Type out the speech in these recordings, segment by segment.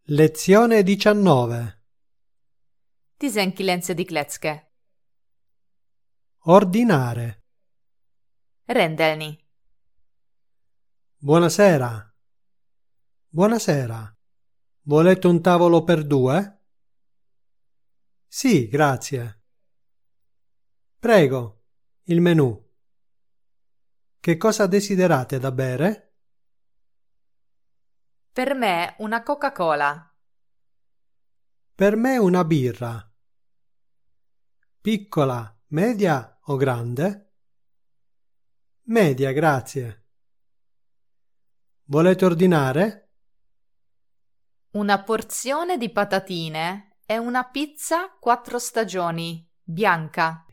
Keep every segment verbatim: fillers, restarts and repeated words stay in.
Lezione diciannove. tizenkilencedik lecke. Ordinare. Rendelni. Buonasera. Buonasera. Volete un tavolo per due? Sì, grazie. Prego, il menù. Che cosa desiderate da bere? Per me una Coca-Cola. Per me una birra. Piccola, media o grande? Media, grazie. Volete ordinare? Una porzione di patatine e una pizza quattro stagioni, bianca.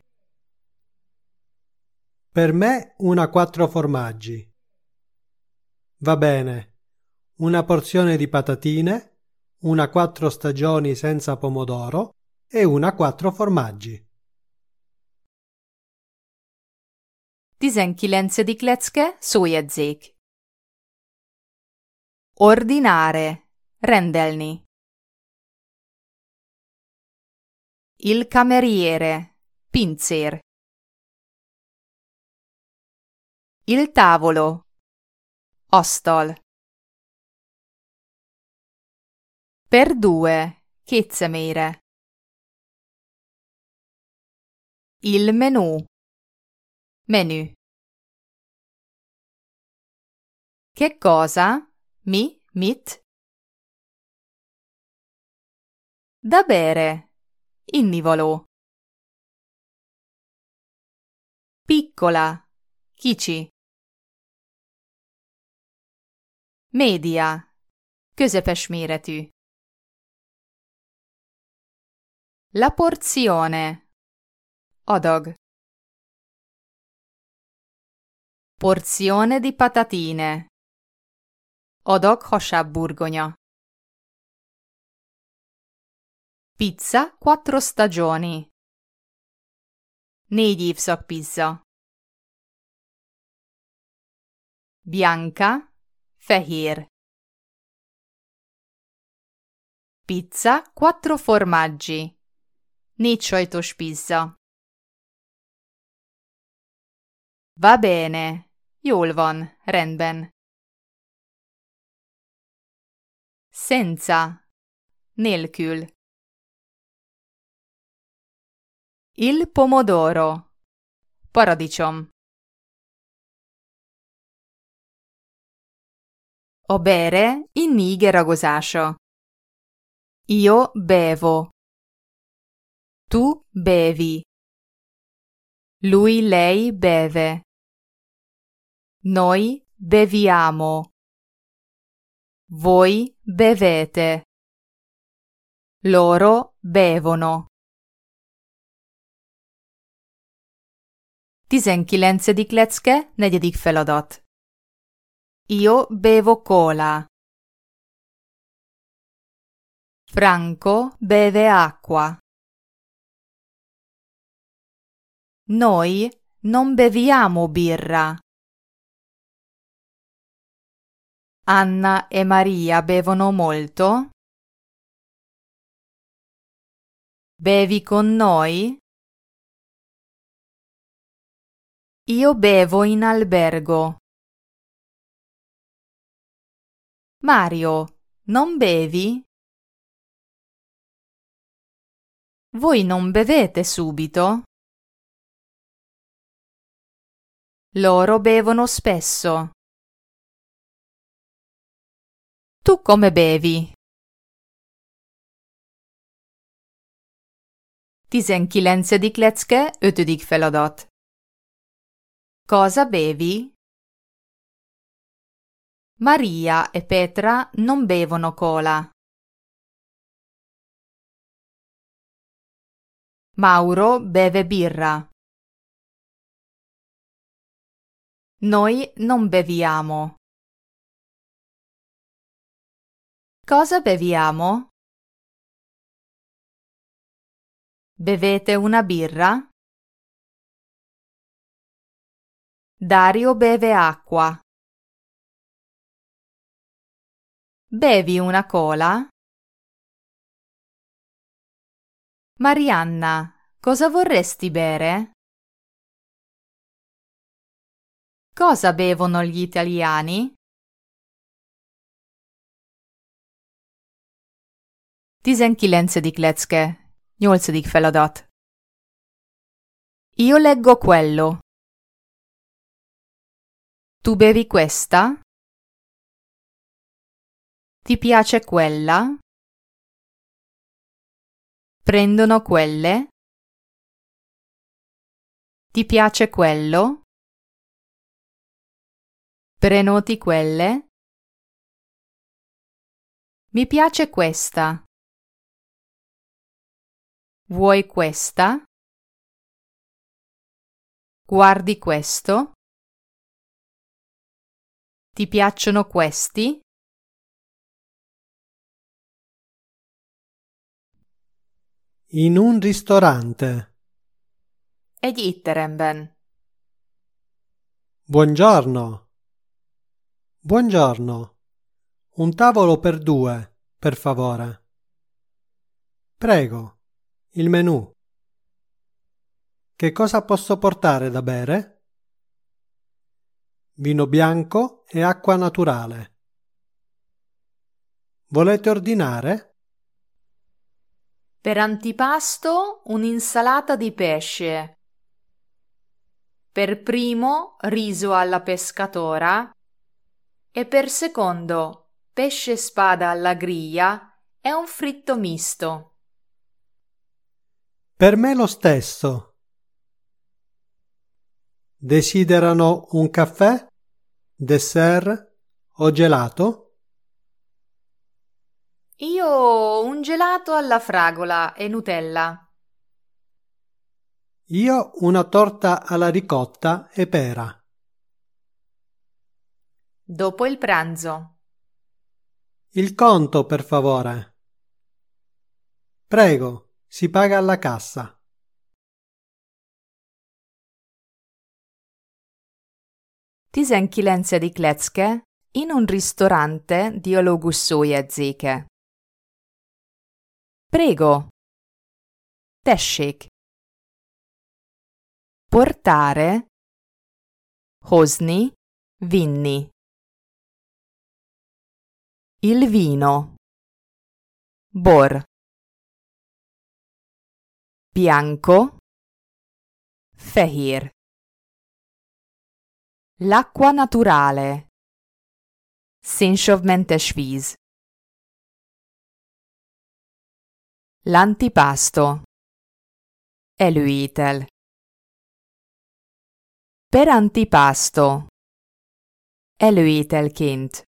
Per me una quattro formaggi. Va bene. Una porzione di patatine, una quattro stagioni senza pomodoro e una quattro formaggi. tizenkilencedik lecke, szójegyzék. Ordinare. Rendelni. Il cameriere. Pincér. Il tavolo. Asztal. Per due. Kétszemére. Il menù. Menü. Che cosa? Mi? Mit? Da bere. Innivaló. Piccola. Kicsi. Média. Közepes méretű. La porzione. Adag. Porzione di patatine. Adag hasábburgonya. Pizza quattro stagioni. Négy évszak pizza. Bianca, fehér. Pizza quattro formaggi. Négy sajtos pizza. Va bene. Jól van, rendben. Senza. Nélkül. Il pomodoro. Paradicsom. A bere innige ragozása. Io bevo. Tu bevi. Lui, lei beve. Noi beviamo. Voi bevete. Loro bevono. tizenkilencedik lecke, negyedik feladat. Io bevo cola. Franco beve acqua. Noi non beviamo birra. Anna e Maria bevono molto? Bevi con noi? Io bevo in albergo. Mario, non bevi? Voi non bevete subito? Loro bevono spesso. Tu come bevi? tizenkilencedik lecke, ötödik feladat. Cosa bevi? Maria e Petra non bevono cola. Mauro beve birra. Noi non beviamo. Cosa beviamo? Bevete una birra? Dario beve acqua. Bevi una cola? Marianna, cosa vorresti bere? Cosa bevono gli italiani? tizenkilencedik lecke, nyolcadik feladat. Io leggo quello. Tu bevi questa? Ti piace quella? Prendono quelle? Ti piace quello? Prenoti quelle? Mi piace questa. Vuoi questa? Guardi questo? Ti piacciono questi? In un ristorante. Egy étteremben. Buongiorno. Buongiorno. Un tavolo per due, per favore. Prego, il menù. Che cosa posso portare da bere? Vino bianco e acqua naturale. Volete ordinare? Per antipasto un'insalata di pesce. Per primo riso alla pescatora e per secondo pesce spada alla griglia e un fritto misto. Per me lo stesso. Desiderano un caffè, dessert o gelato? Io un gelato alla fragola e Nutella. Io una torta alla ricotta e pera. Dopo il pranzo. Il conto, per favore. Prego, si paga alla cassa. tizenkilencedik lecke in un ristorante dialógus szójegyzéke. Prego. Tessék. Portare. Hozni. Vinni. Il vino. Bor. Bianco. Fehér. L'acqua naturale. Szénsavmentes víz. L'antipasto. Előétel. Per antipasto. Előételként.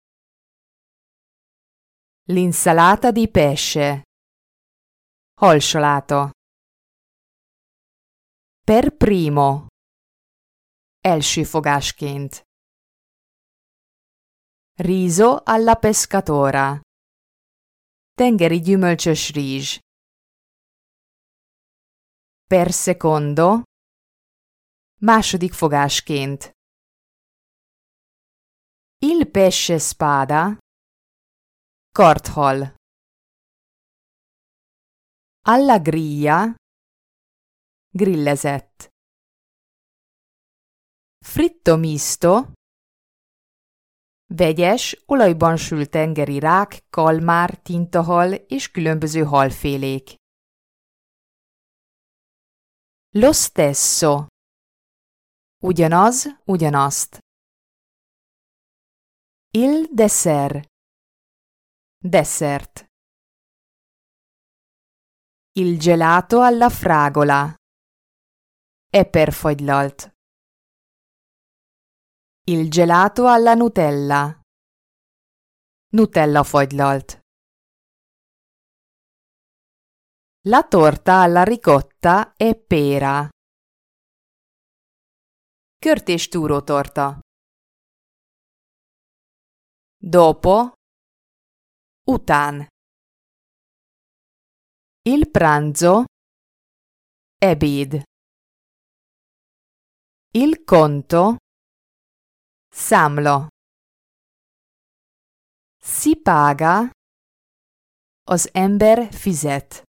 L'insalata di pesce. Halsaláta. Per primo. Elsőfogásként. Riso alla pescatora. Tengeri gyümölcsös rizs. Per secondo. Második fogásként. Il pesce spada. Karthal. Alla griglia. Grillezett. Fritto misto. Vegyes, olajban sült tengeri rák, kalmár, tintahal és különböző halfélék. Lo stesso. Ugyanaz, ugyanazt. Il dessert. Desszert. Il gelato alla fragola. Eperfagylalt. Il gelato alla Nutella. Nutella fagylalt. La torta alla ricotta e pera. Kört és túrótorta. Dopo. Után. Il pranzo. Ebéd. Il conto. Számla. Si paga. Az ember fizet.